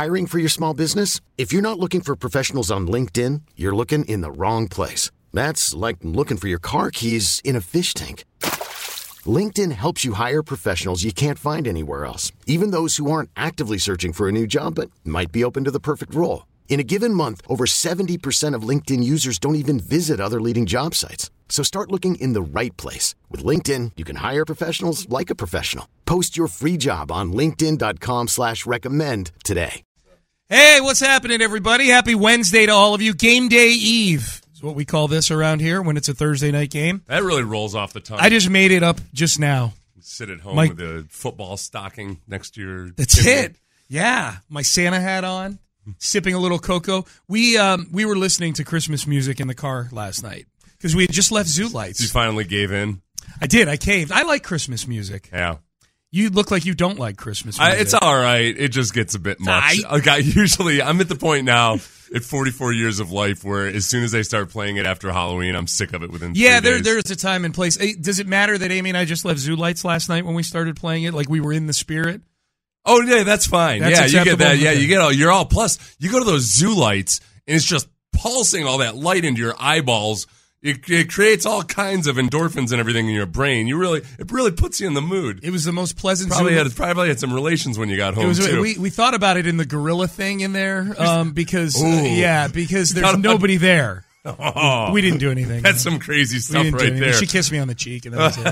Hiring for your small business? If you're not looking for professionals on LinkedIn, you're looking in the wrong place. That's like looking for your car keys in a fish tank. LinkedIn helps you hire professionals you can't find anywhere else, even those who aren't actively searching for a new job but might be open to the perfect role. In a given month, over 70% of LinkedIn users don't even visit other leading job sites. So start looking in the right place. With LinkedIn, you can hire professionals like a professional. Post your free job on linkedin.com/recommend today. Hey, what's happening, everybody? Happy Wednesday to all of you. Game Day Eve is what we call this around here when it's a Thursday night game. That really rolls off the tongue. I just made it up just now. Sit at home with a football stocking next to your... That's it. Yeah. My Santa hat on, sipping a little cocoa. We were listening to Christmas music in the car last night because we had just left Zoo Lights. You finally gave in? I did. I caved. I like Christmas music. Yeah. You look like you don't like Christmas music. It's all right. It just gets a bit much. I'm at the point now at 44 years of life where as soon as they start playing it after Halloween, I'm sick of it within 3 days. There's a time and place. Does it matter that Amy and I just left Zoo Lights last night when we started playing it? Like we were in the spirit? Oh, yeah, that's fine. That's you acceptable? get that. Yeah, you're all. Plus, you go to those Zoo Lights and it's just pulsing all that light into your eyeballs. It creates all kinds of endorphins and everything in your brain. It really puts you in the mood. It was the most pleasant. Probably had some relations when you got home too. We thought about it in the gorilla thing in there because there's nobody there. Oh, we didn't do anything. That's some crazy stuff right there. She kissed me on the cheek and that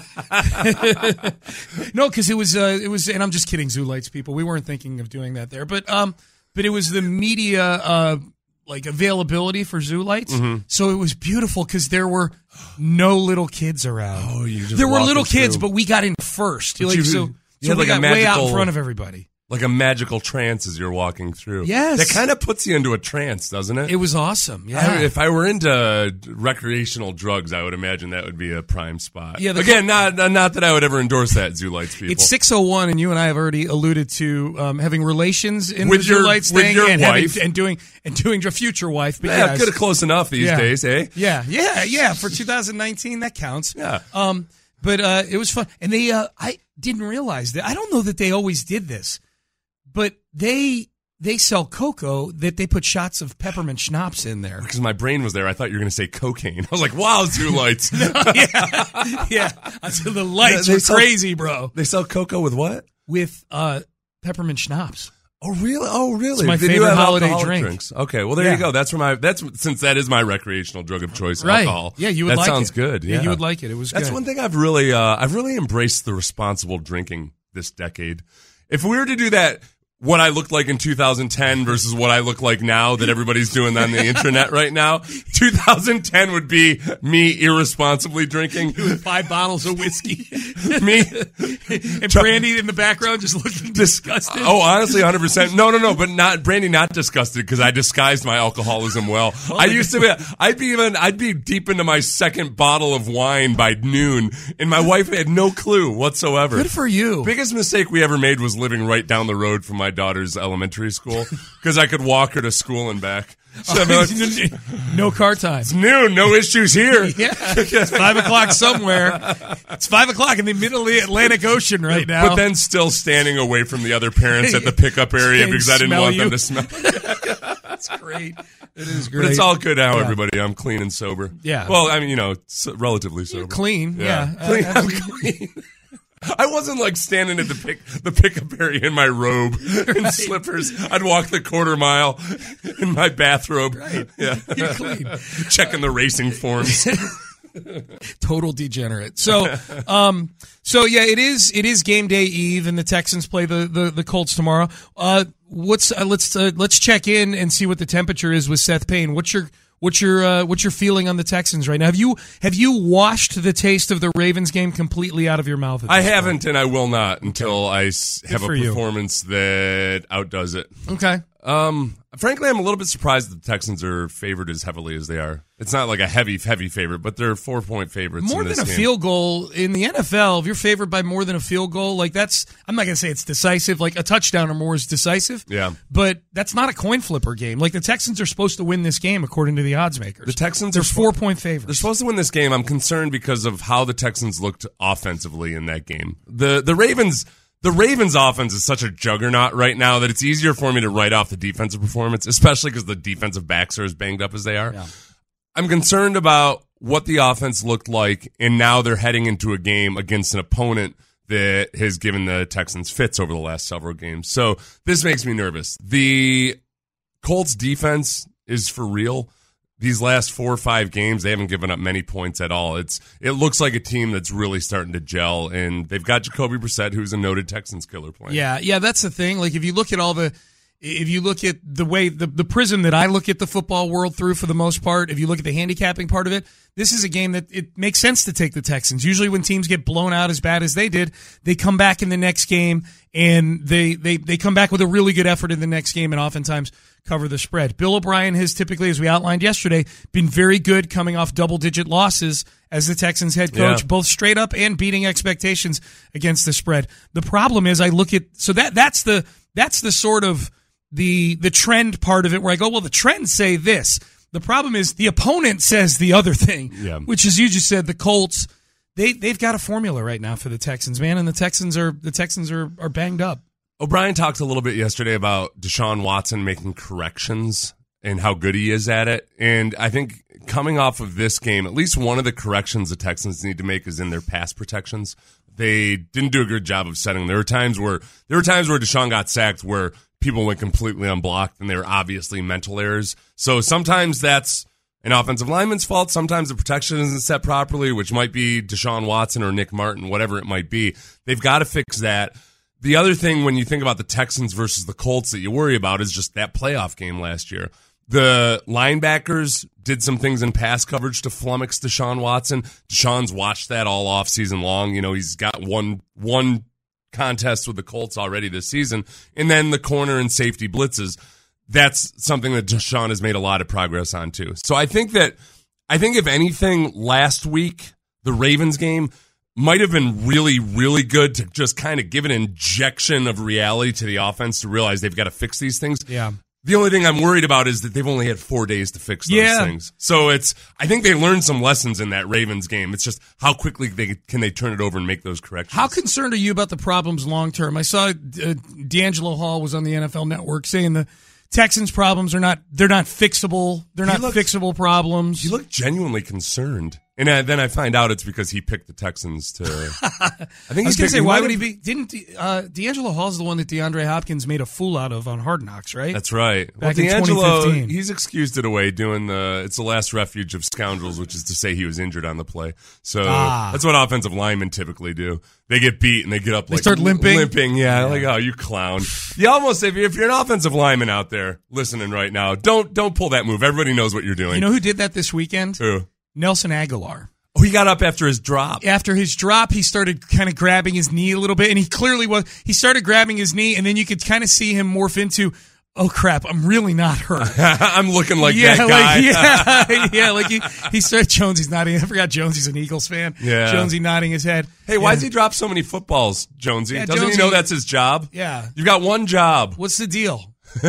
was it. Yeah. No, because it was, and I'm just kidding, Zoo Lights people. We weren't thinking of doing that there, but it was the media. Like availability for Zoo Lights. Mm-hmm. So it was beautiful because there were no little kids around. Oh, you just there were little kids, but we got in first. So we got way out in front of everybody. Like a magical trance as you're walking through. Yes. That kind of puts you into a trance, doesn't it? It was awesome, yeah. If I were into recreational drugs, I would imagine that would be a prime spot. Yeah, Again, not that I would ever endorse that, Zoo Lights people. It's 6:01, and you and I have already alluded to having relations in with the Zoo Lights with thing. Your and wife. And doing your future wife. But yeah, good, close enough these days, eh? Yeah. For 2019, that counts. Yeah. But it was fun. And I didn't realize that. I don't know that they always did this. But they sell cocoa that they put shots of peppermint schnapps in there. Because my brain was there. I thought you were going to say cocaine. I was like, wow, Zoo Lights. Yeah. Until the lights were crazy, bro. They sell cocoa with what? With peppermint schnapps. Oh, really? It's my favorite holiday drink. Drinks? Okay, well, there you go. Since that is my recreational drug of choice, right. alcohol. Yeah, you would like it. That sounds good. Yeah, you would like it. It was good. That's one thing I've really embraced the responsible drinking this decade. If we were to do that, what I looked like in 2010 versus what I look like now that everybody's doing on the internet right now. 2010 would be me irresponsibly drinking. With 5 bottles of whiskey. Me. And Brandy in the background just looking disgusted. Oh, honestly, 100%. No, but Brandy not disgusted because I disguised my alcoholism well. I used to be, I'd be deep into my second bottle of wine by noon and my wife had no clue whatsoever. Good for you. Biggest mistake we ever made was living right down the road from my daughter's elementary school because I could walk her to school and back. So no car time. It's noon, no issues here. Yeah, it's 5 o'clock somewhere. It's 5 o'clock in the middle of the Atlantic Ocean right now. But then still standing away from the other parents at the pickup area because I didn't want them to smell. That's great. It is great. But it's all good now, everybody. I'm clean and sober. Yeah. Well, I mean, relatively sober. You're clean. Yeah. Clean. I'm clean. I wasn't like standing at the pickup area in my robe and slippers. I'd walk the quarter mile in my bathrobe. Right. Yeah. You're clean. Checking the racing forms. Total degenerate. So yeah, it is game day eve, and the Texans play the Colts tomorrow. Let's check in and see what the temperature is with Seth Payne. What's your feeling on the Texans right now? Have you washed the taste of the Ravens game completely out of your mouth? I haven't, and I will not until I have a performance you. that outdoes it. Okay. Frankly, I'm a little bit surprised that the Texans are favored as heavily as they are. It's not like a heavy favorite, but they're 4-point favorites. More in this than a game. field goal in the NFL, if you're favored by more than a field goal, like that's, I'm not going to say it's decisive, like a touchdown or more is decisive. Yeah. But that's not a coin flipper game. Like the Texans are supposed to win this game according to the odds makers. The Texans they're are 4-point favorites. They're supposed to win this game. I'm concerned because of how the Texans looked offensively in that game. The Ravens, The Ravens offense is such a juggernaut right now that it's easier for me to write off the defensive performance, especially because the defensive backs are as banged up as they are. Yeah. I'm concerned about what the offense looked like, and now they're heading into a game against an opponent that has given the Texans fits over the last several games. So this makes me nervous. The Colts defense is for real. These last 4 or 5 games, they haven't given up many points at all. It looks like a team that's really starting to gel, and they've got Jacoby Brissett, who's a noted Texans killer playing. Yeah, that's the thing. Like, if you look at the way the prism that I look at the football world through, for the most part, if you look at the handicapping part of it, this is a game that it makes sense to take the Texans. Usually when teams get blown out as bad as they did, they come back in the next game, and they come back with a really good effort in the next game, and oftentimes cover the spread. Bill O'Brien has typically, as we outlined yesterday, been very good coming off double-digit losses as the Texans head coach, both straight up and beating expectations against the spread. The problem is, I look at that's the sort of the trend part of it, where I go, well, the trends say this. The problem is the opponent says the other thing, which is, you just said, the Colts. They've got a formula right now for the Texans, man, and the Texans are banged up. O'Brien talked a little bit yesterday about Deshaun Watson making corrections and how good he is at it. And I think coming off of this game, at least one of the corrections the Texans need to make is in their pass protections. They didn't do a good job of setting. There were times where Deshaun got sacked where people went completely unblocked, and they were obviously mental errors. So sometimes that's an offensive lineman's fault. Sometimes the protection isn't set properly, which might be Deshaun Watson or Nick Martin, whatever it might be. They've got to fix that. The other thing, when you think about the Texans versus the Colts, that you worry about is just that playoff game last year. The linebackers did some things in pass coverage to flummox Deshaun Watson. Deshaun's watched that all offseason long. You know, he's got one contest with the Colts already this season. And then the corner and safety blitzes. That's something that Deshaun has made a lot of progress on too. So I think if anything, last week, the Ravens game might have been really, really good to just kind of give an injection of reality to the offense to realize they've got to fix these things. Yeah. The only thing I'm worried about is that they've only had 4 days to fix those things. So I think they learned some lessons in that Ravens game. It's just how quickly can they turn it over and make those corrections. How concerned are you about the problems long term? I saw D'Angelo Hall was on the NFL Network saying the Texans' problems they're not fixable. They're not fixable problems. He looked genuinely concerned. And then I find out it's because he picked the Texans to. I was going to say, why would he be? Didn't D'Angelo Hall's the one that DeAndre Hopkins made a fool out of on Hard Knocks, right? That's right. Back in 2015. He's excused it away doing it's the last refuge of scoundrels, which is to say he was injured on the play. So that's what offensive linemen typically do. They get beat and they get up they start limping. Like, oh, you clown. You almost, if you're an offensive lineman out there listening right now, don't pull that move. Everybody knows what you're doing. You know who did that this weekend? Who? Nelson Aguilar. Oh, he got up after his drop. After his drop, he started kind of grabbing his knee a little bit, and he clearly was. He started grabbing his knee, and then you could kind of see him morph into, oh crap, I'm really not hurt. I'm looking like that guy. Like he started. Jonesy's nodding. I forgot Jonesy's an Eagles fan. Yeah. Jonesy nodding his head. Hey, why does he drop so many footballs, Jonesy? Yeah, Doesn't he know that's his job? Yeah. You've got one job. What's the deal? Yeah,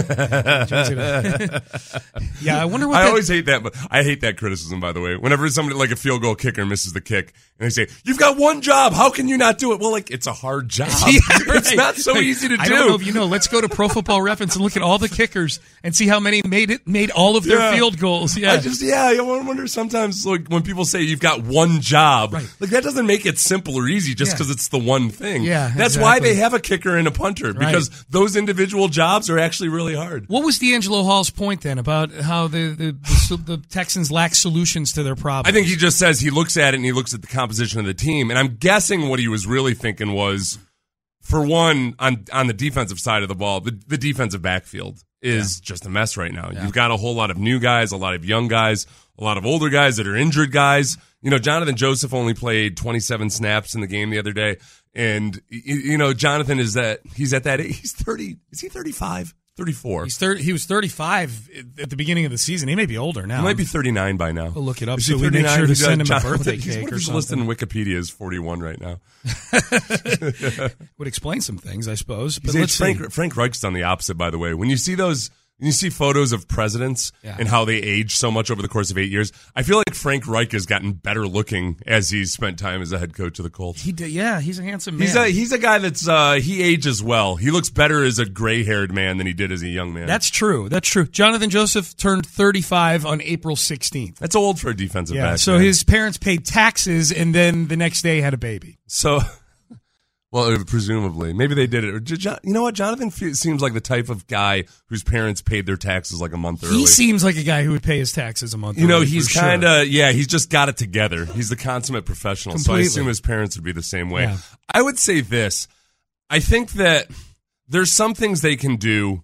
I wonder what. I always hate that, but I hate that criticism. By the way, whenever somebody like a field goal kicker misses the kick, and they say, "You've got one job. How can you not do it?" Well, like it's a hard job. Yeah, right. It's not so easy to do. I don't know if you know. Let's go to Pro Football Reference and look at all the kickers and see how many made all of their field goals. Yeah, I wonder sometimes like when people say you've got one job, right. Like that doesn't make it simple or easy just because it's the one thing. Yeah, that's why they have a kicker and a punter because those individual jobs are actually really hard. What was D'Angelo Hall's point then about how the Texans lack solutions to their problems? I think he just says he looks at it and he looks at the composition of the team. And I'm guessing what he was really thinking was, for one, on the defensive side of the ball, the defensive backfield is just a mess right now. Yeah. You've got a whole lot of new guys, a lot of young guys, a lot of older guys that are injured guys. You know, Jonathan Joseph only played 27 snaps in the game the other day. And, you know, Jonathan he's at that age. He's 30. Is he 35? 34. He was 35 at the beginning of the season. He may be older now. He might be 39 by now. We'll look it up so we make sure to send him a birthday cake what if or he's something. listed in Wikipedia as 41 right now? Would explain some things, I suppose. But Frank Reich's done the opposite, by the way. When you see those you see photos of presidents and how they age so much over the course of 8 years. I feel like Frank Reich has gotten better looking as he's spent time as a head coach of the Colts. He's a handsome man. He's a guy that's he ages well. He looks better as a gray-haired man than he did as a young man. That's true. Jonathan Joseph turned 35 on April 16th. That's old for a defensive back. So his parents paid taxes and then the next day had a baby. So, well, presumably. Maybe they did it. You know what? Jonathan seems like the type of guy whose parents paid their taxes like a month early. He seems like a guy who would pay his taxes a month early. You know, he's kind of, he's just got it together. He's the consummate professional. Completely. So I assume his parents would be the same way. Yeah. I would say this. I think that there's some things they can do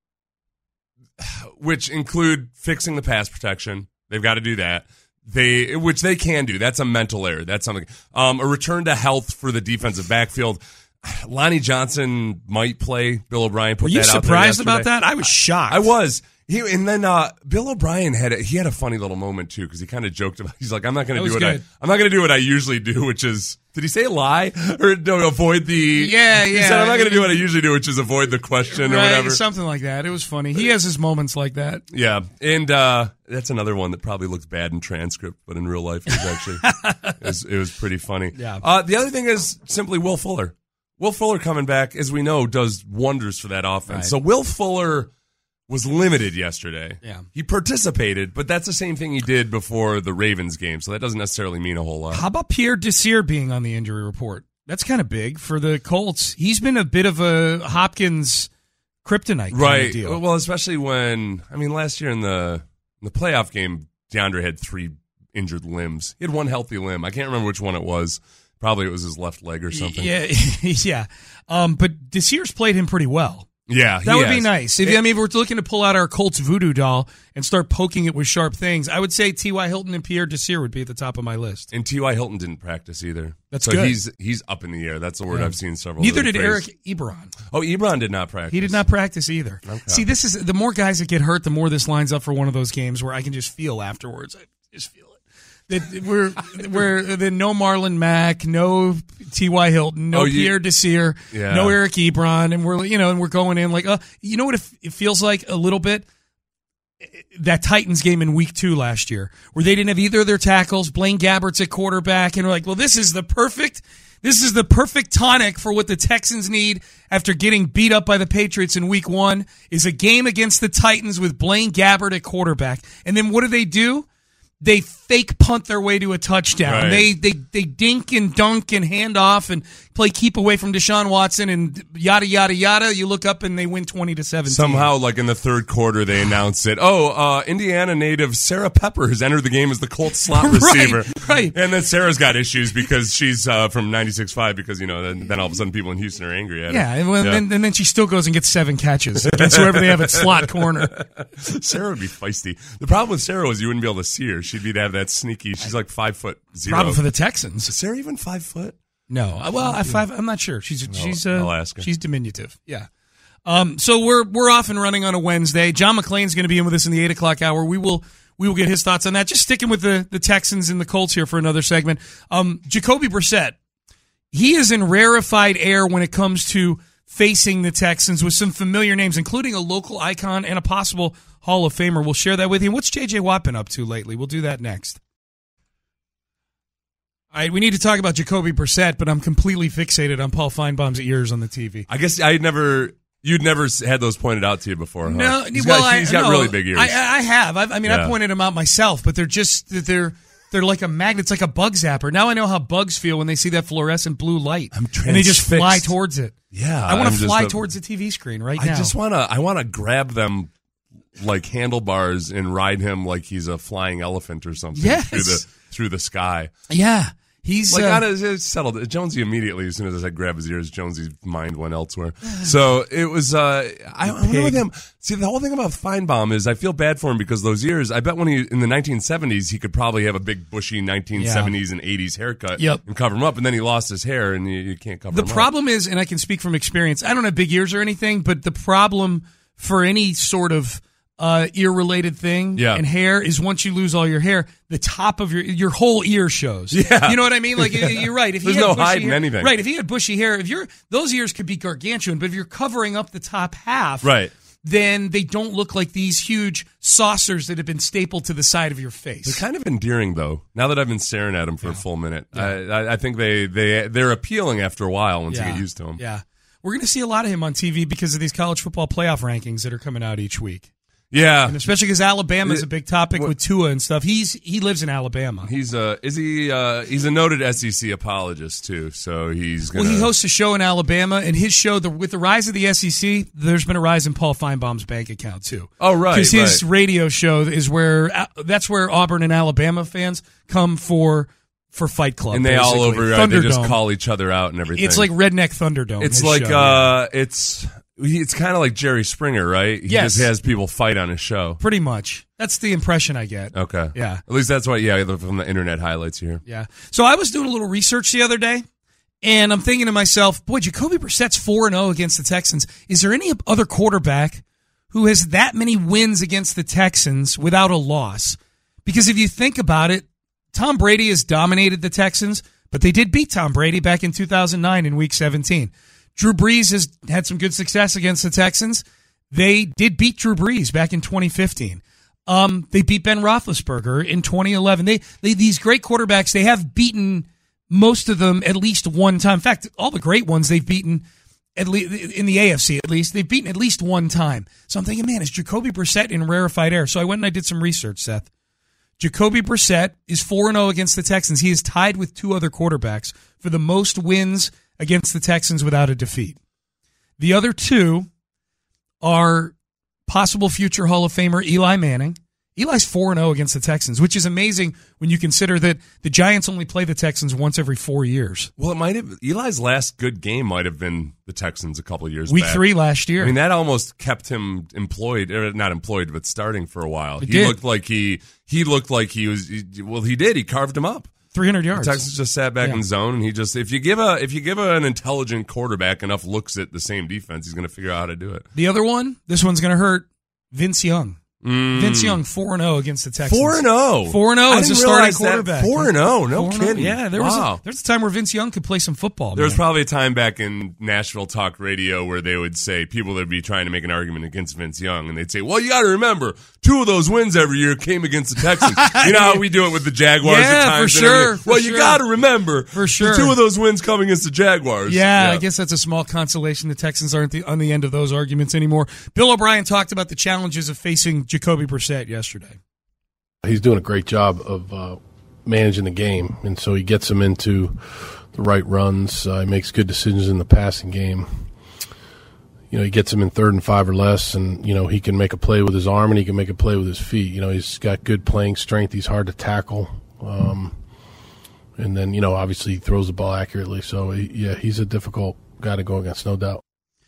which include fixing the pass protection. They've got to do that. Which they can do. That's a mental error. That's something. A return to health for the defensive backfield. Lonnie Johnson might play. Bill O'Brien put that out there. Were you surprised about that? I was shocked. I was. And then Bill O'Brien had a funny little moment too, because he kind of joked about. He's like, I'm not going to do what I usually do, which is. Did he say lie or no? Avoid the. Yeah. He said, I'm not going to do what I usually do, which is avoid the question or whatever. Something like that. It was funny. He has his moments like that. Yeah, and that's another one that probably looks bad in transcript, but in real life, it was actually it was pretty funny. Yeah. The other thing is simply Will Fuller. Will Fuller coming back, as we know, does wonders for that offense. Right. So Will Fuller was limited yesterday. Yeah. He participated, but that's the same thing he did before the Ravens game, so that doesn't necessarily mean a whole lot. How about Pierre Desir being on the injury report? That's kind of big for the Colts. He's been a bit of a Hopkins kryptonite kind of deal. Well, especially when, last year in the playoff game, DeAndre had 3 injured limbs. He had 1 healthy limb. I can't remember which one it was. Probably it was his left leg or something. Yeah. But Desir's played him pretty well. Yeah, that would be nice. If we're looking to pull out our Colts voodoo doll and start poking it with sharp things, I would say T.Y. Hilton and Pierre Desir would be at the top of my list. And T.Y. Hilton didn't practice either. That's good. He's up in the air. That's the word I've seen several. Neither did Eric Ebron. Oh, Ebron did not practice. He did not practice either. Okay. See, this is the more guys that get hurt, the more this lines up for one of those games where I can just feel afterwards. I just feel it. That we're no Marlon Mack, no T.Y. Hilton, no Pierre Desir, no Eric Ebron, and we're going in like, you know what it feels like a little bit? That Titans game in week 2 last year, where they didn't have either of their tackles, Blaine Gabbert's at quarterback, and we're like, well, this is the perfect tonic for what the Texans need after getting beat up by the Patriots in week 1 is a game against the Titans with Blaine Gabbert at quarterback. And then what do? They fake punt their way to a touchdown. Right. They dink and dunk and hand off and play keep away from Deshaun Watson and yada yada yada. You look up and they win 20-17. Somehow, like in the third quarter, they announced it. Indiana native Sarah Pepper has entered the game as the Colts slot receiver. Right. And then Sarah's got issues because she's from 96.5 because then all of a sudden people in Houston are angry at her. And then she still goes and gets 7 catches against whoever they have at slot corner. Sarah would be feisty. The problem with Sarah was you wouldn't be able to see her. She'd be to have that sneaky. She's like 5'0". Problem for the Texans. Is Sarah even 5 foot? No. Well, I'm not sure. I'll ask her. She's diminutive. Yeah. So we're off and running on a Wednesday. John McClain's going to be in with us in the 8 o'clock hour. We will get his thoughts on that. Just sticking with the Texans and the Colts here for another segment. Jacoby Brissett, he is in rarefied air when it comes to facing the Texans with some familiar names, including a local icon and a possible Hall of Famer. We'll share that with you. What's J.J. Watt been up to lately? We'll do that next. All right, we need to talk about Jacoby Brissett, but I'm completely fixated on Paul Feinbaum's ears on the TV. I guess you'd never had those pointed out to you before, huh? No, he's got really big ears. I have. I pointed them out myself, but they're like a magnet. It's like a bug zapper. Now I know how bugs feel when they see that fluorescent blue light. I'm transfixed. And they just fly towards it. Yeah. I want to fly towards the TV screen right now. I want to grab them like handlebars and ride him like he's a flying elephant or something through the sky. Yeah. He's it's settled. Jonesy immediately, as soon as I grabbed his ears, Jonesy's mind went elsewhere. So it was. I wonder with him. See, the whole thing about Feinbaum is I feel bad for him because those ears. I bet when in the 1970s, he could probably have a big bushy 1970s and 80s haircut and cover him up, and then he lost his hair and you can't cover him up. The problem is, and I can speak from experience. I don't have big ears or anything, but the problem for any sort of ear-related thing and hair is once you lose all your hair, the top of your whole ear shows. Yeah. You know what I mean? Like, you're right. If There's no hiding anything. Right. If he had bushy hair, those ears could be gargantuan, but if you're covering up the top half, right, then they don't look like these huge saucers that have been stapled to the side of your face. They're kind of endearing, though. Now that I've been staring at them for a full minute, I think they're appealing after a while once you get used to them. Yeah. We're going to see a lot of him on TV because of these college football playoff rankings that are coming out each week. Yeah, and especially because Alabama is a big topic with Tua and stuff. He lives in Alabama. He's a noted SEC apologist too. So he's gonna... Well, he hosts a show in Alabama, and his show with the rise of the SEC, there's been a rise in Paul Feinbaum's bank account too. Oh, right, because his radio show is that's where Auburn and Alabama fans come for Fight Club, and they basically. all over they just call each other out and everything. It's like Redneck Thunderdome. It's like show, It's kind of like Jerry Springer, right? He just has people fight on his show. Pretty much. That's the impression I get. Okay. Yeah. At least that's what, from the internet highlights here. Yeah. So I was doing a little research the other day, and I'm thinking to myself, boy, Jacoby Brissett's 4-0 against the Texans. Is there any other quarterback who has that many wins against the Texans without a loss? Because if you think about it, Tom Brady has dominated the Texans, but they did beat Tom Brady back in 2009 in Week 17. Drew Brees has had some good success against the Texans. They did beat Drew Brees back in 2015. They beat Ben Roethlisberger in 2011. These great quarterbacks, they have beaten most of them at least one time. In fact, all the great ones they've beaten, at least in the AFC at least, they've beaten at least one time. So I'm thinking, man, is Jacoby Brissett in rarefied air? So I went and I did some research, Seth. Jacoby Brissett is 4-0 against the Texans. He is tied with two other quarterbacks for the most wins against the Texans without a defeat. The other two are possible future Hall of Famer Eli Manning. Eli's 4-0 against the Texans, which is amazing when you consider that the Giants only play the Texans once every 4 years. Well, it might have. Eli's last good game might have been the Texans a couple of years Week back. 3 last year. I mean, that almost kept him employed, or not employed, but starting for a while. He looked like he looked like he was. Well, he did. He carved him up. 300 yards. The Texans just sat back in zone, and he just if you give an intelligent quarterback enough looks at the same defense, he's going to figure out how to do it. The other one, this one's going to hurt. Vince Young. Vince Young 4-0 against the Texans. 4-0. 4-0 as a starting quarterback. 4-0. No 4-0. kidding. Yeah, there was a time where Vince Young could play some football. There was probably a time back in Nashville talk radio where they would say people that would be trying to make an argument against Vince Young, and they'd say, "Well, you got to remember, 2 of those wins every year came against the Texans." You know how we do it with the Jaguars at times. For sure. Well, you got to remember, for sure, 2 of those wins come against the Jaguars. Yeah, I guess that's a small consolation. The Texans aren't on the end of those arguments anymore. Bill O'Brien talked about the challenges of facing Jacoby Brissett yesterday. He's doing a great job of managing the game, and so he gets them into the right runs. He makes good decisions in the passing game. You know, he gets them in 3rd and 5 or less, and, you know, he can make a play with his arm and he can make a play with his feet. You know, he's got good playing strength. He's hard to tackle. And then, you know, obviously he throws the ball accurately. So, he's a difficult guy to go against, no doubt.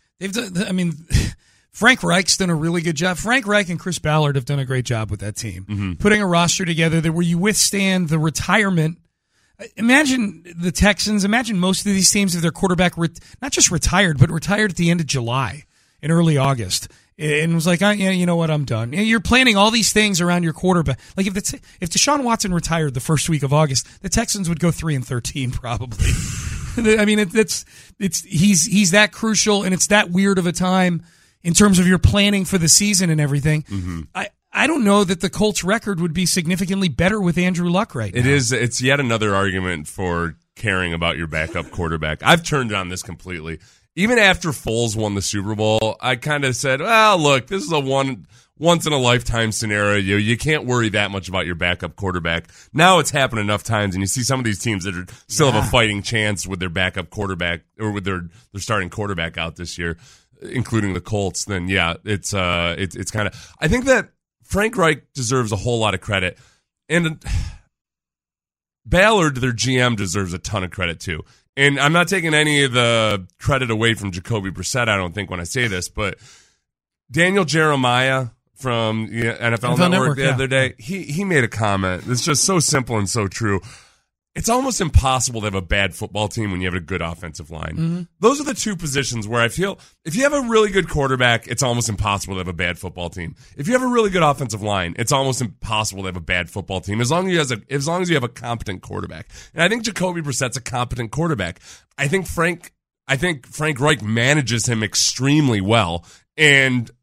Frank Reich's done a really good job. Frank Reich and Chris Ballard have done a great job with that team, putting a roster together that where you withstand the retirement. Imagine the Texans. Imagine most of these teams if their quarterback not just retired, but retired at the end of July and early August, and was like, you know what, I'm done. And you're planning all these things around your quarterback. Like if Deshaun Watson retired the first week of August, the Texans would go 3-13 probably. I mean, he's that crucial, and it's that weird of a time in terms of your planning for the season and everything. I don't know that the Colts record would be significantly better with Andrew Luck right now. It's yet another argument for caring about your backup quarterback. I've turned on this completely. Even after Foles won the Super Bowl, I kind of said, well, look, this is a once-in-a-lifetime scenario. You can't worry that much about your backup quarterback. Now it's happened enough times, and you see some of these teams that still have a fighting chance with their backup quarterback or with their starting quarterback out this year, including the Colts. Then, it's kind of – I think that Frank Reich deserves a whole lot of credit, and Ballard, their GM, deserves a ton of credit too. And I'm not taking any of the credit away from Jacoby Brissett, I don't think, when I say this, but Daniel Jeremiah from NFL Network the other day, he made a comment that's just so simple and so true. It's almost impossible to have a bad football team when you have a good offensive line. Those are the two positions where I feel if you have a really good quarterback, it's almost impossible to have a bad football team. If you have a really good offensive line, it's almost impossible to have a bad football team as long as you have a competent quarterback. And I think Jacoby Brissett's a competent quarterback. I think Frank Reich manages him extremely well. And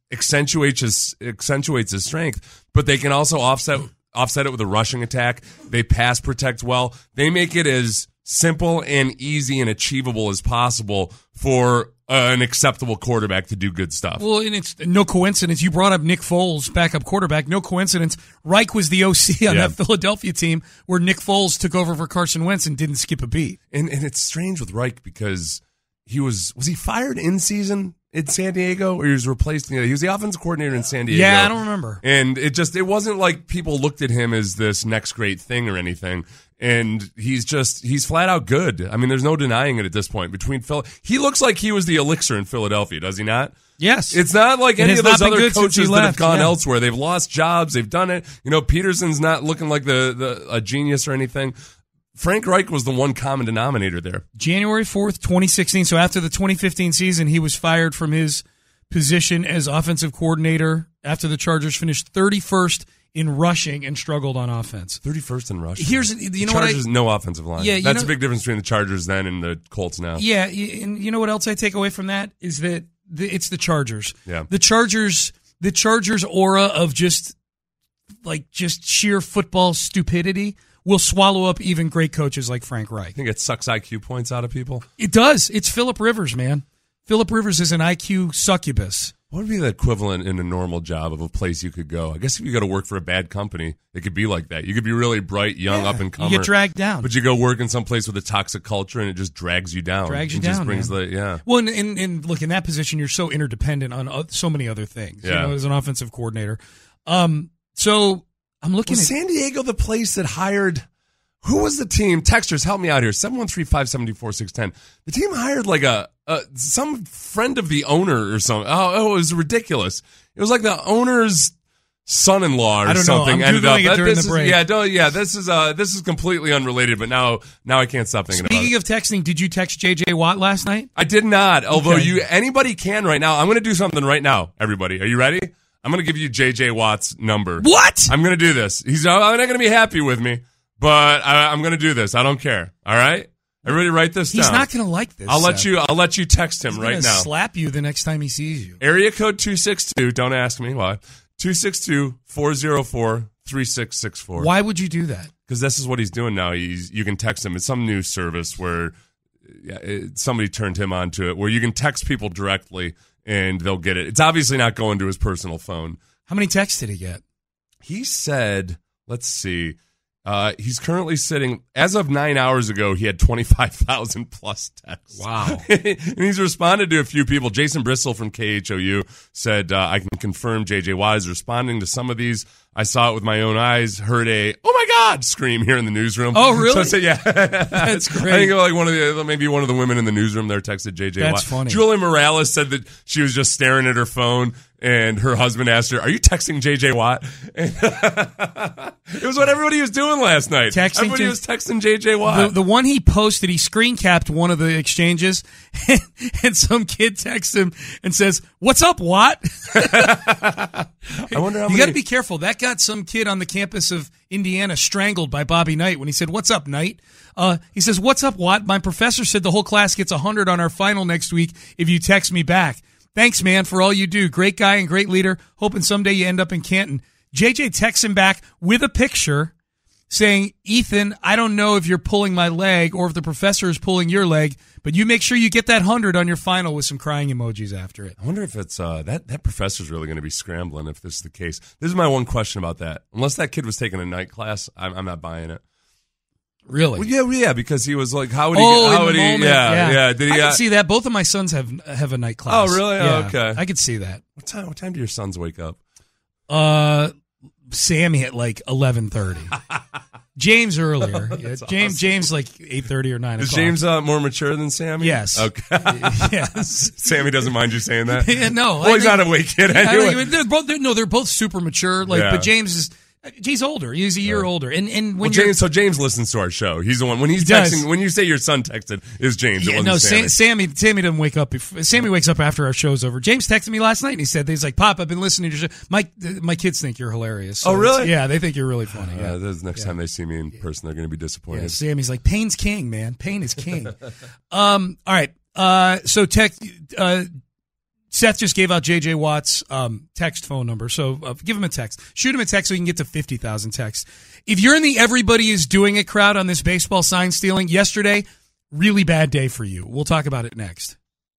accentuates his strength, but they can also offset it with a rushing attack. They pass protect well. They make it as simple and easy and achievable as possible for an acceptable quarterback to do good stuff. Well, and it's no coincidence. You brought up Nick Foles, backup quarterback. No coincidence. Reich was the OC on that Philadelphia team where Nick Foles took over for Carson Wentz and didn't skip a beat. And it's strange with Reich because he was he fired in season in San Diego, or he was replaced? He was the offensive coordinator in San Diego. Yeah, I don't remember. And it wasn't like people looked at him as this next great thing or anything. And he's flat out good. I mean, there's no denying it at this point. He looks like he was the elixir in Philadelphia, does he not? Yes. It's not like any of those other coaches that have gone yeah. elsewhere. They've lost jobs. They've done it. Peterson's not looking like a genius or anything. Frank Reich was the one common denominator there. January 4th, 2016. So after the 2015 season, he was fired from his position as offensive coordinator after the Chargers finished 31st in rushing and struggled on offense. 31st in rushing. The Chargers, no offensive line. Yeah, that's a big difference between the Chargers then and the Colts now. Yeah, and you know what else I take away from that is that it's the Chargers. Yeah. The Chargers aura of just sheer football stupidity will swallow up even great coaches like Frank Reich. I think it sucks IQ points out of people. It does. It's Phillip Rivers, man. Phillip Rivers is an IQ succubus. What would be the equivalent in a normal job of a place you could go? I guess if you go to work for a bad company, it could be like that. You could be really bright, young, up and comer. You get dragged down. But you go work in some place with a toxic culture and it just drags you down. Just brings man. Well, and look, in that position, you're so interdependent on so many other things. Yeah. As an offensive coordinator. So I'm looking at San Diego, the place that hired. Who was the team? Texters, help me out here. 713-574-610. The team hired like some friend of the owner or something. Oh, it was ridiculous. It was like the owner's son-in-law or something. I'm Googling it during the break. This is completely unrelated, but now I can't stop thinking about it. Speaking of texting, did you text J.J. Watt last night? I did not, although anybody can right now. I'm going to do something right now, everybody. Are you ready? I'm going to give you J.J. Watt's number. What? I'm going to do this. He's not going to be happy with me. But I'm going to do this. I don't care. All right? Everybody write this down. He's not going to like this. I'll let you text him right now. Slap you the next time he sees you. Area code 262. Don't ask me why. 262-404-3664. Why would you do that? Because this is what he's doing now. You can text him. It's some new service where somebody turned him on to it, where you can text people directly and they'll get it. It's obviously not going to his personal phone. How many texts did he get? He said, let's see. He's currently sitting, as of 9 hours ago, he had 25,000 plus texts. Wow. And he's responded to a few people. Jason Bristol from KHOU said, I can confirm J.J. Watt is responding to some of these. I saw it with my own eyes, heard a, oh my God, scream here in the newsroom. Oh, really? So I said, yeah. That's great. I think maybe one of the women in the newsroom there texted J.J. Watt. That's funny. Julia Morales said that she was just staring at her phone and her husband asked her, are you texting J.J. Watt? And it was what everybody was doing last night. Everybody was texting J.J. Watt. The one he posted, he screen capped one of the exchanges, and some kid texts him and says, "What's up, Watt?" I wonder how you got to be careful. That got some kid on the campus of Indiana strangled by Bobby Knight when he said, "What's up, Knight?" He says, "What's up, Watt? My professor said the whole class gets 100 on our final next week if you text me back. Thanks, man, for all you do. Great guy and great leader. Hoping someday you end up in Canton." JJ texts him back with a picture saying, "Ethan, I don't know if you're pulling my leg or if the professor is pulling your leg, but you make sure you get that 100 on your final," with some crying emojis after it. I wonder if it's that professor's really going to be scrambling if this is the case. This is my one question about that. Unless that kid was taking a night class, I'm not buying it. Really? Well, yeah, because he was like, how would he? Yeah. Did he? I can see that. Both of my sons have a night class. Oh, really? Yeah, okay. I could see that. What time do your sons wake up? Sammy at like 11:30. James earlier. Yeah, James like 8:30 or 9 o'clock. Is James more mature than Sammy? Yes. Okay. Yes. Sammy doesn't mind you saying that. Yeah, no. Well, he's not awake yet. Anyway. They're both super mature. But James he's older. He's a year older. And when James listens to our show. He's the one when he's texting. When you say your son texted, is James? Yeah, it wasn't Sammy doesn't wake up. Sammy wakes up after our show's over. James texted me last night and he said, he's like, "Pop, I've been listening to your show. My kids think you're hilarious." So really? Yeah, they think you're really funny. Yeah. Next time they see me in person, they're going to be disappointed. Yeah, Sammy's like, "Pain's king, man. Pain is king." All right. So Seth just gave out J.J. Watt's text phone number, so give him a text. Shoot him a text so he can get to 50,000 texts. If you're in the everybody is doing it crowd on this baseball sign stealing, yesterday, really bad day for you. We'll talk about it next.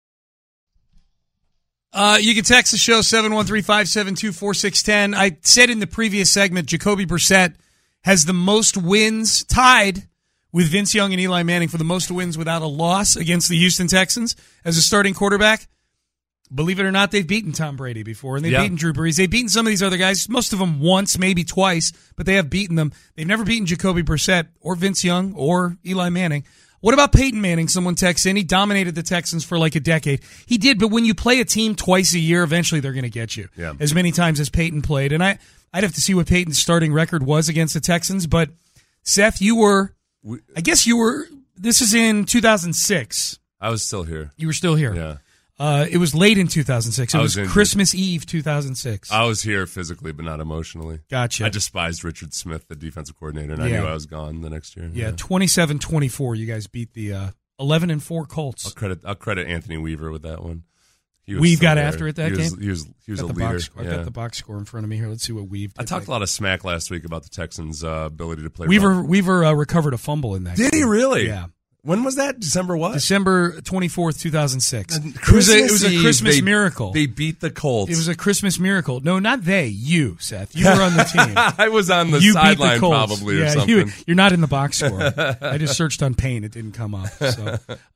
You can text the show 713-572-4610. I said in the previous segment, Jacoby Brissett has the most wins, tied with Vince Young and Eli Manning for the most wins without a loss against the Houston Texans as a starting quarterback. Believe it or not, they've beaten Tom Brady before, and they've beaten Drew Brees. They've beaten some of these other guys, most of them once, maybe twice, but they have beaten them. They've never beaten Jacoby Brissett or Vince Young or Eli Manning. What about Peyton Manning? Someone texts in. He dominated the Texans for like a decade. He did, but when you play a team twice a year, eventually they're going to get you as many times as Peyton played. And I'd have to see what Peyton's starting record was against the Texans, but Seth, this is in 2006. I was still here. You were still here. Yeah. It was late in 2006. It was Christmas Eve 2006. I was here physically, but not emotionally. Gotcha. I despised Richard Smith, the defensive coordinator, and I knew I was gone the next year. Yeah, 27-24. You guys beat the 11-4 Colts. I'll credit Anthony Weaver with that one. Weave got after it that game? He was a leader. I've got the box score in front of me here. Let's see what Weave did. I talked a lot of smack last week about the Texans' ability to play. Weaver recovered a fumble in that game. Did he really? Yeah. When was that? December what? December 24th, 2006. It was a Christmas miracle. They beat the Colts. It was a Christmas miracle. No, not they. You, Seth. You were on the team. I was on the sideline probably or something. You're not in the box score. I just searched on Payne. It didn't come up. So,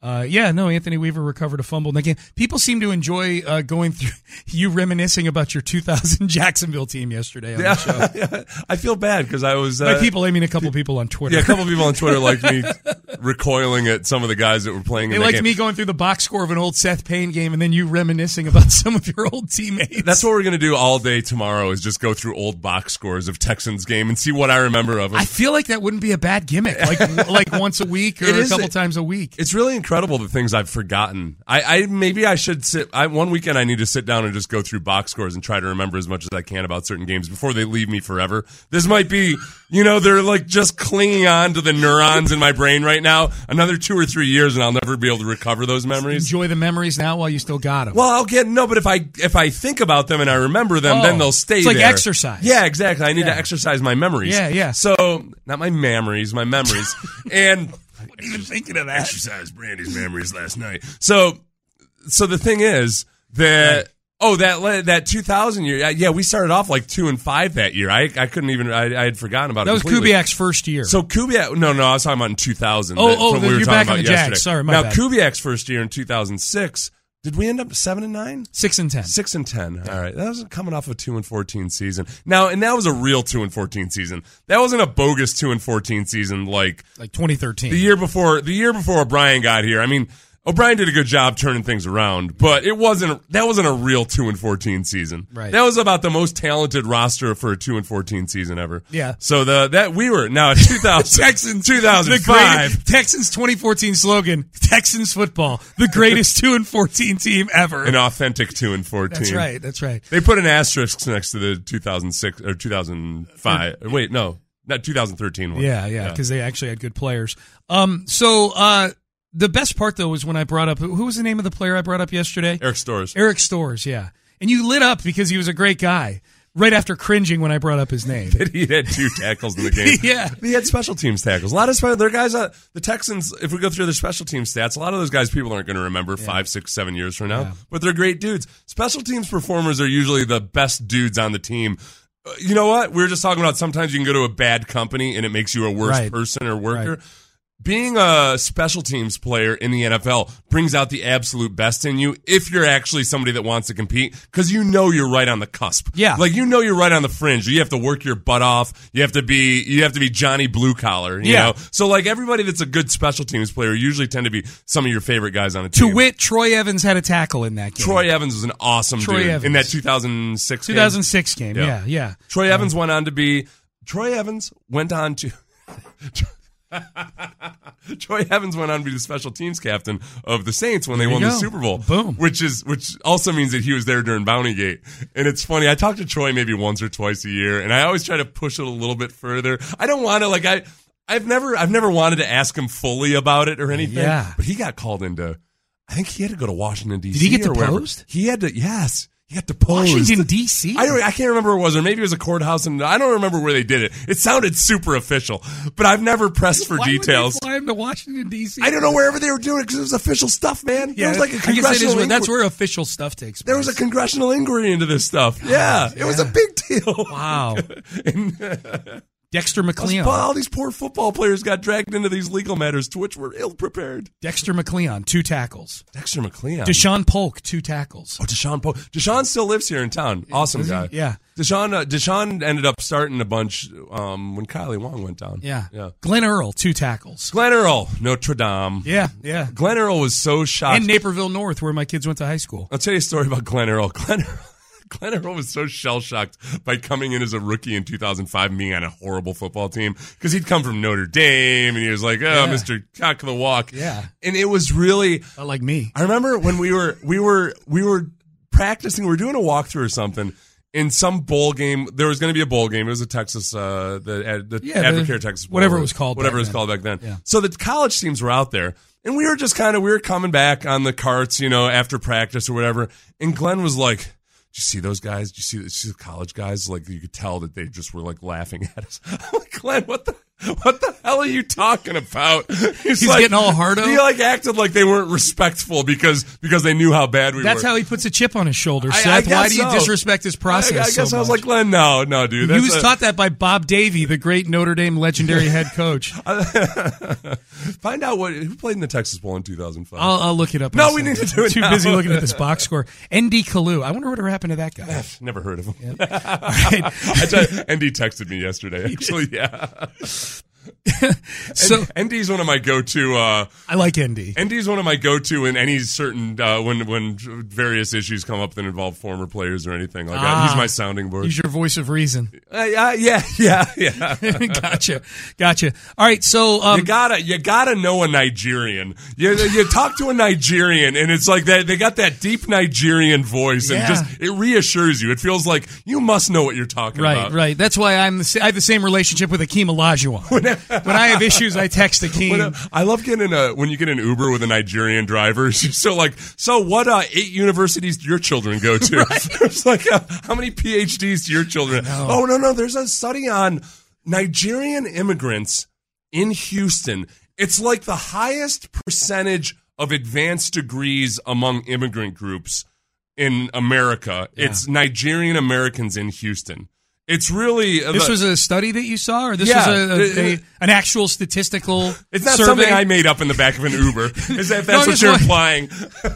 Anthony Weaver recovered a fumble in that game. People seem to enjoy going through you reminiscing about your 2000 Jacksonville team yesterday on the show. Yeah. I feel bad because I was... By people, I mean a couple people on Twitter. Yeah, a couple people on Twitter liked me recoiling at some of the guys that were playing in the game. They liked me going through the box score of an old Seth Payne game and then you reminiscing about some of your old teammates. That's what we're going to do all day tomorrow is just go through old box scores of Texans game and see what I remember of them. I feel like that wouldn't be a bad gimmick, like once a week or a couple times a week. It's really incredible the things I've forgotten. Maybe I should one weekend I need to sit down and just go through box scores and try to remember as much as I can about certain games before they leave me forever. This might be, they're like just clinging on to the neurons in my brain right now. Another 2 or 3 years and I'll never be able to recover those memories. Enjoy the memories now while you still got them. Well, but if I think about them and I remember them, then they'll stay there. It's like exercise. Yeah, exactly. I need to exercise my memories. Yeah. So, not my memories, my memories. And I wasn't even thinking of that. Exercise Brandy's memories last night. So the thing is that that 2000 year, we started off like 2-5 that year. I couldn't even. I had forgotten about it. That was completely. Kubiak's first year. So Kubiak, no, I was talking about in 2000. You're back on the Jags. Sorry, my bad. Kubiak's first year in 2006. Did we end up 7-9? 6-10. 6-10. All right, that was coming off a 2-14 season. Now, and that was a real 2-14 season. That wasn't a bogus 2-14 season like 2013. The year before O'Brien got here. I mean, O'Brien did a good job turning things around, but that wasn't a real 2-14 season. Right. That was about the most talented roster for a 2-14 season ever. Yeah. So we were now at 2000 Texans 2005. Texans 2014 slogan: Texans football, the greatest 2-14 team ever. An authentic 2-14. That's right. They put an asterisk next to the 2006 or 2005. Wait, no, not 2013 one. Yeah, because they actually had good players. The best part, though, was when I brought up, who was the name of the player I brought up yesterday? Eric Storrs. Eric Storrs, yeah. And you lit up because he was a great guy, right after cringing when I brought up his name. He had 2 tackles in the game. Yeah. He had special teams tackles. A lot of their guys, the Texans, if we go through their special team stats, a lot of those guys people aren't going to remember 5, 6, 7 years from now, but they're great dudes. Special teams performers are usually the best dudes on the team. You know what? We were just talking about sometimes you can go to a bad company and it makes you a worse person or worker. Right. Being a special teams player in the NFL brings out the absolute best in you if you're actually somebody that wants to compete because you're right on the cusp. Yeah. Like you're right on the fringe. You have to work your butt off. You have to be Johnny Blue Collar, you know? So like everybody that's a good special teams player usually tend to be some of your favorite guys on a team. To wit, Troy Evans had a tackle in that game. Troy Evans was an awesome dude Evans. in that 2006 game. 2006 game, yeah. Troy Evans went on to Troy Evans went on to be the special teams captain of the Saints when they won the Super Bowl. Boom. Which also means that he was there during Bountygate. And it's funny, I talk to Troy maybe once or twice a year, and I always try to push it a little bit further. I don't want to, I've never wanted to ask him fully about it or anything. Yeah. But he got called into I think he had to go to Washington, D.C. Did he get or wherever. deposed? He had to, yes. He got deposed. Washington, D.C.? I can't remember where it was, or maybe it was a courthouse, and I don't remember where they did it. It sounded super official, but I've never pressed for details. Would they fly him to Washington, D.C.? I don't know wherever they were doing it because it was official stuff, man. There was like a congressional inquiry. That's where official stuff takes place. There was a congressional inquiry into this stuff. Yeah, it was a big deal. Wow. Dexter McLeon. All these poor football players got dragged into these legal matters to which we're ill-prepared. Dexter McLeon, 2 tackles. Dexter McLeon. Deshaun Polk, 2 tackles. Oh, Deshaun Polk. Deshaun still lives here in town. Awesome guy. Yeah. Deshaun ended up starting a bunch when Kylie Wong went down. Yeah. Glenn Earl, 2 tackles. Glenn Earl, Notre Dame. Yeah. Glenn Earl was so shocked. And Naperville North, where my kids went to high school. I'll tell you a story about Glenn Earl. Glenn Earl was so shell-shocked by coming in as a rookie in 2005 and being on a horrible football team because he'd come from Notre Dame and he was like, Mr. Cock of the Walk. Yeah. And it was really... Not like me. I remember when we were practicing, we were doing a walkthrough or something in some bowl game. There was going to be a bowl game. It was a Texas, the Advocare Texas Bowl. Whatever it was called back then. Yeah. So the college teams were out there. And we were just we were coming back on the carts, after practice or whatever. And Glenn was like... Did you see those guys? Did you see the college guys? Like, you could tell that they just were like laughing at us. I'm like, Glenn, what the hell are you talking about? He's like, getting all hardo. He acted like they weren't respectful because they knew how bad we were. That's how he puts a chip on his shoulder, Seth. Why do you disrespect his process? I guess so I was like, Glenn, no, dude. He was taught that by Bob Davie, the great Notre Dame legendary head coach. Find out who played in the Texas Bowl in 2005. I'll look it up. No, we need to do it. Too busy looking at this box score. ND Kalu. I wonder what happened to that guy. Never heard of him. Yeah. All right. ND texted me yesterday. Actually, yeah. So ND's one of my go-to. I like ND. ND's one of my go-to in any certain when various issues come up that involve former players or anything like that. He's my sounding board. He's your voice of reason. Yeah. Gotcha. All right, so you gotta know a Nigerian. You talk to a Nigerian, and it's like that. They got that deep Nigerian voice, and it reassures you. It feels like you must know what you're talking about. Right. That's why I have the same relationship with Akeem Olajuwon. When I have issues, I text Akeem. I love getting when you get an Uber with a Nigerian driver. So what 8 universities do your children go to? Right. It's like, how many PhDs do your children? Oh, no. There's a study on Nigerian immigrants in Houston. It's like the highest percentage of advanced degrees among immigrant groups in America. Yeah. It's Nigerian Americans in Houston. It's really... This was a study that you saw, or this was an actual statistical It's not survey? Something I made up in the back of an Uber. Is that that's what you're implying?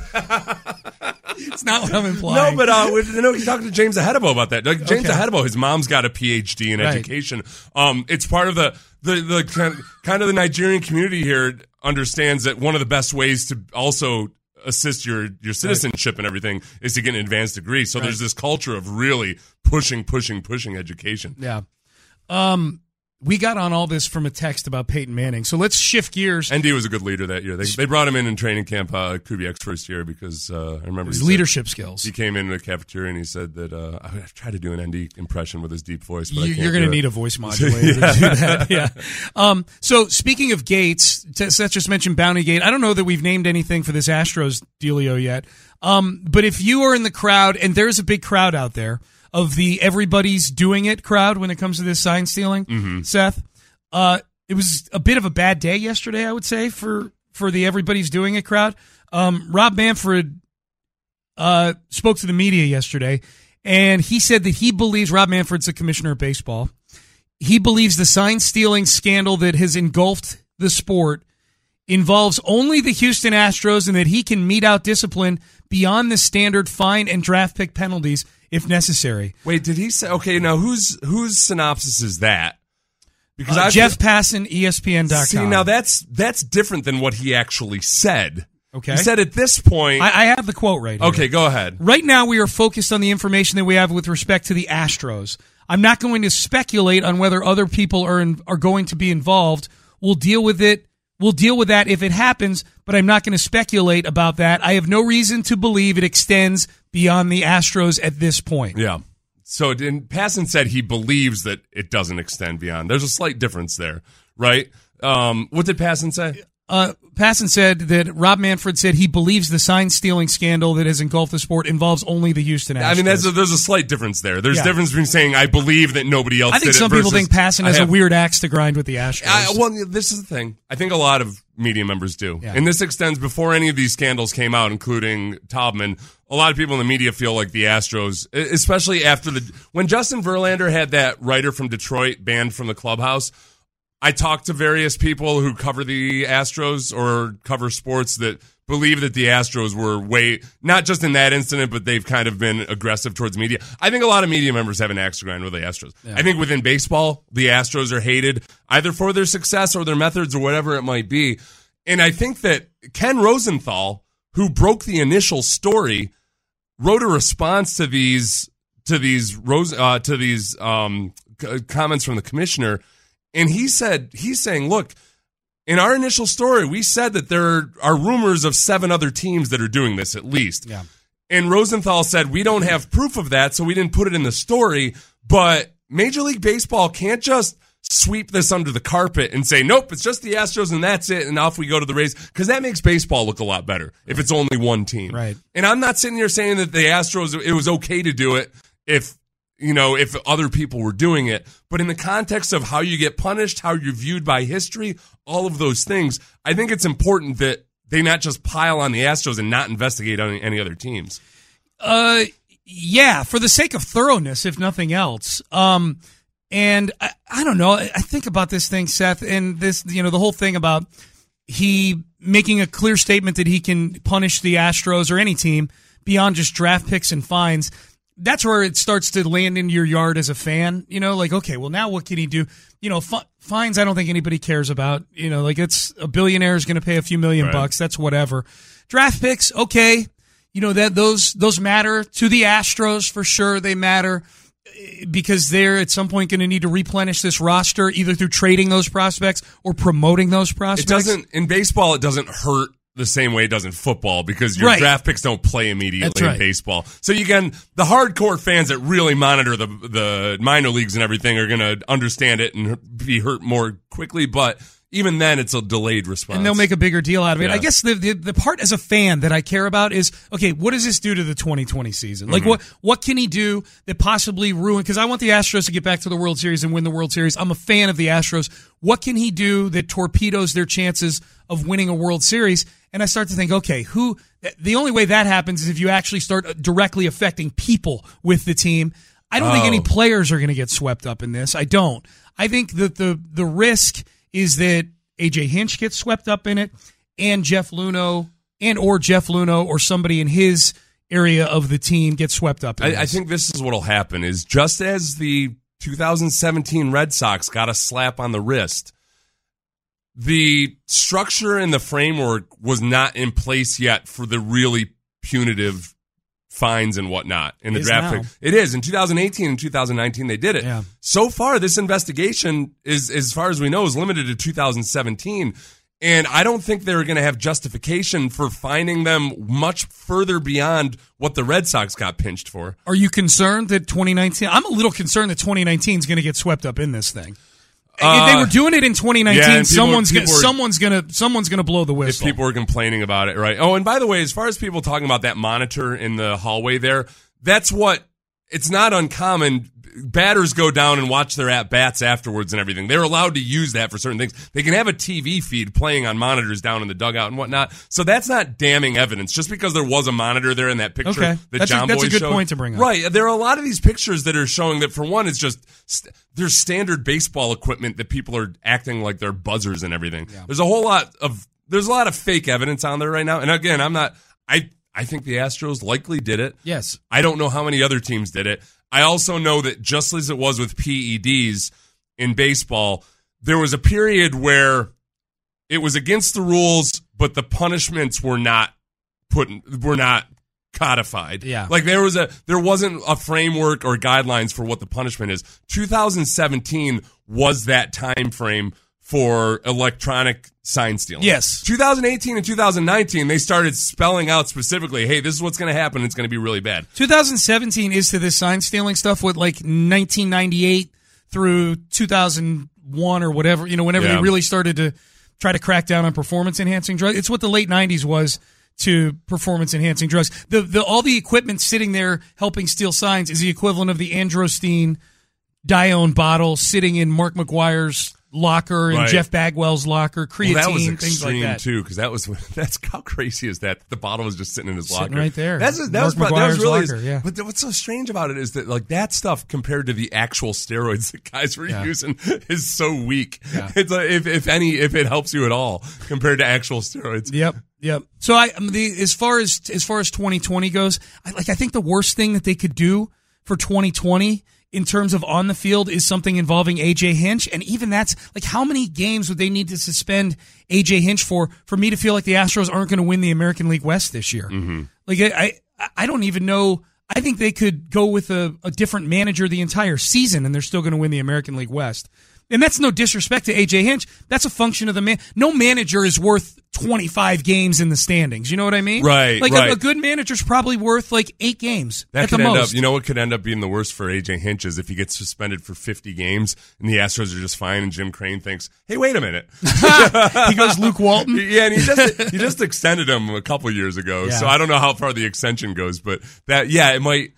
It's not what I'm implying. No, but you talked to James Ahedebo about that. James Ahedebo, his mom's got a PhD in education. It's part of the kind of the Nigerian community here understands that one of the best ways to also assist your citizenship and everything is to get an advanced degree. So there's this culture of really pushing education. Yeah. We got on all this from a text about Peyton Manning. So let's shift gears. ND was a good leader that year. They brought him in training camp, Kubiak's first year, because I remember his leadership skills. He came in the cafeteria and he said that I tried to do an ND impression with his deep voice, but you're going to need a voice modulator to do that. Yeah. So speaking of gates, Seth just mentioned Bounty Gate. I don't know that we've named anything for this Astros dealio yet. But if you are in the crowd, and there's a big crowd out there of the everybody's doing it crowd when it comes to this sign stealing, Seth, it was a bit of a bad day yesterday, I would say, for the everybody's doing it crowd. Rob Manfred spoke to the media yesterday, and he said that he believes, Rob Manfred's the commissioner of baseball, he believes the sign stealing scandal that has engulfed the sport involves only the Houston Astros, and that he can mete out discipline beyond the standard fine and draft pick penalties if necessary. Wait, did he say? Okay, now whose synopsis is that? Because Jeff Passan, ESPN.com. See, now that's different than what he actually said. Okay, he said at this point, I have the quote right here. Okay, go ahead. Right now, we are focused on the information that we have with respect to the Astros. I'm not going to speculate on whether other people are going to be involved. We'll deal with it. We'll deal with that if it happens, but I'm not going to speculate about that. I have no reason to believe it extends beyond the Astros at this point. Yeah. So Passan said he believes that it doesn't extend beyond. There's a slight difference there, right? What did Passan say? Passan said that Rob Manfred said he believes the sign-stealing scandal that has engulfed the sport involves only the Houston Astros. I mean, there's a slight difference there. There's a difference between saying, I believe that nobody else did it. I think some people think Passan has a weird axe to grind with the Astros. Well, this is the thing. I think a lot of media members do. Yeah. And this extends before any of these scandals came out, including Taubman. A lot of people in the media feel like the Astros, especially after when Justin Verlander had that writer from Detroit banned from the clubhouse, I talked to various people who cover the Astros or cover sports that believe that the Astros were not just in that incident, but they've kind of been aggressive towards media. I think a lot of media members have an axe to grind with the Astros. Yeah. I think within baseball, the Astros are hated either for their success or their methods or whatever it might be. And I think that Ken Rosenthal, who broke the initial story, wrote a response to these comments from the commissioner. And he's saying, look, in our initial story, we said that there are rumors of 7 other teams that are doing this at least. Yeah. And Rosenthal said, we don't have proof of that, so we didn't put it in the story. But Major League Baseball can't just sweep this under the carpet and say, nope, it's just the Astros and that's it, and off we go to the Rays, because that makes baseball look a lot better if it's only one team. Right. And I'm not sitting here saying that the Astros, it was okay to do it if other people were doing it. But in the context of how you get punished, how you're viewed by history, all of those things, I think it's important that they not just pile on the Astros and not investigate any other teams. Yeah, for the sake of thoroughness, if nothing else. And I don't know. I think about this thing, Seth, and this, the whole thing about he making a clear statement that he can punish the Astros or any team beyond just draft picks and fines. That's where it starts to land into your yard as a fan. Like, okay, well, now what can he do? Fines, I don't think anybody cares about. Like, it's a billionaire is going to pay a few million bucks. That's whatever. Draft picks, okay. That those matter to the Astros for sure. They matter because they're at some point going to need to replenish this roster either through trading those prospects or promoting those prospects. In baseball, it doesn't hurt the same way it does in football because your draft picks don't play immediately in baseball. So the hardcore fans that really monitor the minor leagues and everything are going to understand it and be hurt more quickly, but even then it's a delayed response. And they'll make a bigger deal out of it. Yeah. I guess the part as a fan that I care about is, okay, what does this do to the 2020 season? Like, what can he do that possibly ruin? Because I want the Astros to get back to the World Series and win the World Series. I'm a fan of the Astros. What can he do that torpedoes their chances of winning a World Series? And I start to think, okay, the only way that happens is if you actually start directly affecting people with the team. I don't think any players are going to get swept up in this. I don't. I think that the risk is that A.J. Hinch gets swept up in it and Jeff Luhnow or somebody in his area of the team gets swept up in this. I think this is what will happen is just as the 2017 Red Sox got a slap on the wrist, the structure and the framework was not in place yet for the really punitive fines and whatnot in the draft pick. It is. In 2018 and 2019, they did it. Yeah. So far, this investigation is, as far as we know, is limited to 2017. And I don't think they're going to have justification for fining them much further beyond what the Red Sox got pinched for. Are you concerned that 2019? I'm a little concerned that 2019 is going to get swept up in this thing. If they were doing it in 2019, someone's gonna blow the whistle. If people were complaining about it, right? Oh, and by the way, as far as people talking about that monitor in the hallway there, it's not uncommon. Batters go down and watch their at-bats afterwards and everything. They're allowed to use that for certain things. They can have a TV feed playing on monitors down in the dugout and whatnot. So that's not damning evidence. Just because there was a monitor there in that picture that John Boy showed. That's a good point to bring up. Right. There are a lot of these pictures that are showing that, for one, it's just there's standard baseball equipment that people are acting like they're buzzers and everything. Yeah. There's a lot of fake evidence on there right now. And again, I think the Astros likely did it. Yes. I don't know how many other teams did it. I also know that just as it was with PEDs in baseball, there was a period where it was against the rules, but the punishments were not codified. Yeah. Like there wasn't a framework or guidelines for what the punishment is. 2017 was that time frame for electronic sign stealing. Yes. 2018 and 2019, they started spelling out specifically, hey, this is what's going to happen. It's going to be really bad. 2017 is to this sign stealing stuff with like 1998 through 2001 or whatever, whenever they really started try to crack down on performance-enhancing drugs. It's what the late 90s was to performance-enhancing drugs. All the equipment sitting there helping steal signs is the equivalent of the Androstein Dione bottle sitting in Mark McGuire's locker and Jeff Bagwell's locker, creatine, that was things like that. too, because that's how crazy is that? The bottle was just sitting in his locker, right there. That was really. Locker, yeah. But what's so strange about it is that like that stuff compared to the actual steroids that guys were using is so weak. Yeah. It's like, if it helps you at all compared to actual steroids. Yep. So as far as 2020 goes, I think the worst thing that they could do for 2020 in terms of on the field is something involving AJ Hinch. And even that's like, how many games would they need to suspend AJ Hinch for me to feel like the Astros aren't going to win the American League West this year? Mm-hmm. Like, I don't even know. I think they could go with a different manager the entire season and they're still going to win the American League West. And that's no disrespect to AJ Hinch. That's a function of the man. No manager is worth 25 games in the standings. You know what I mean? Right. Like a good manager's probably worth like 8 games at the most. You know what could end up being the worst for AJ Hinch is if he gets suspended for 50 games and the Astros are just fine and Jim Crane thinks, hey, wait a minute. He goes Luke Walton. Yeah, and he just extended him a couple years ago. Yeah. So I don't know how far the extension goes, but it might.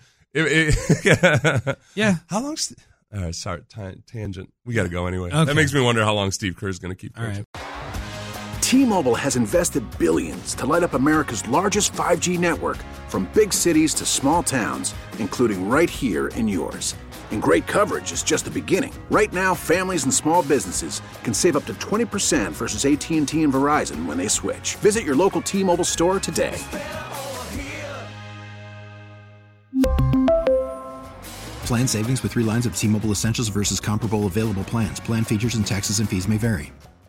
Yeah. How long's... sorry, tangent. We got to go anyway. Okay. That makes me wonder how long Steve Kerr's going to keep coaching. Right. T-Mobile has invested billions to light up America's largest 5G network, from big cities to small towns, including right here in yours. And great coverage is just the beginning. Right now, families and small businesses can save up to 20% versus AT&T and Verizon when they switch. Visit your local T-Mobile store today. Plan savings with 3 lines of T-Mobile Essentials versus comparable available plans. Plan features and taxes and fees may vary.